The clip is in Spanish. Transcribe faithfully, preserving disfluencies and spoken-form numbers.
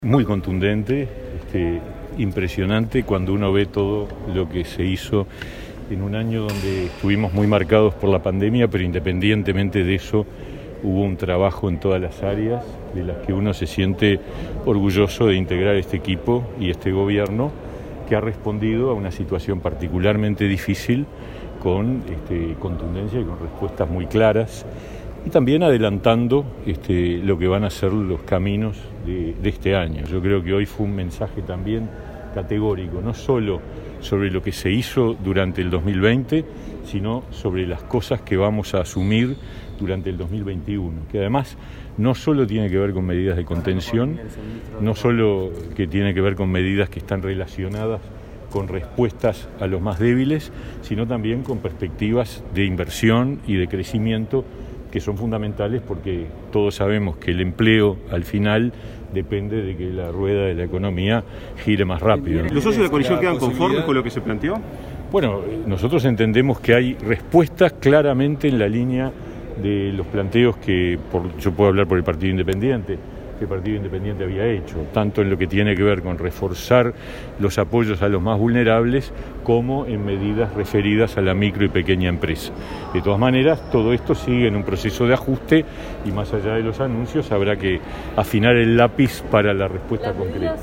Muy contundente, este, impresionante cuando uno ve todo lo que se hizo en un año donde estuvimos muy marcados por la pandemia, pero independientemente de eso hubo un trabajo en todas las áreas de las que uno se siente orgulloso de integrar este equipo y este gobierno que ha respondido a una situación particularmente difícil con este, contundencia y con respuestas muy claras. Y también adelantando este, lo que van a ser los caminos de, de este año. Yo creo que hoy fue un mensaje también categórico, no solo sobre lo que se hizo durante el dos mil veinte, sino sobre las cosas que vamos a asumir durante el dos mil veintiuno, que además no solo tiene que ver con medidas de contención, no solo que tiene que ver con medidas que están relacionadas con respuestas a los más débiles, sino también con perspectivas de inversión y de crecimiento que son fundamentales porque todos sabemos que el empleo al final depende de que la rueda de la economía gire más rápido. ¿Los socios de la coalición quedan conformes con lo que se planteó? Bueno, nosotros entendemos que hay respuestas claramente en la línea de los planteos que, por, yo puedo hablar por el Partido Independiente, que el Partido Independiente había hecho, tanto en lo que tiene que ver con reforzar los apoyos a los más vulnerables, como en medidas referidas a la micro y pequeña empresa. De todas maneras, todo esto sigue en un proceso de ajuste y más allá de los anuncios habrá que afinar el lápiz para la respuesta concreta.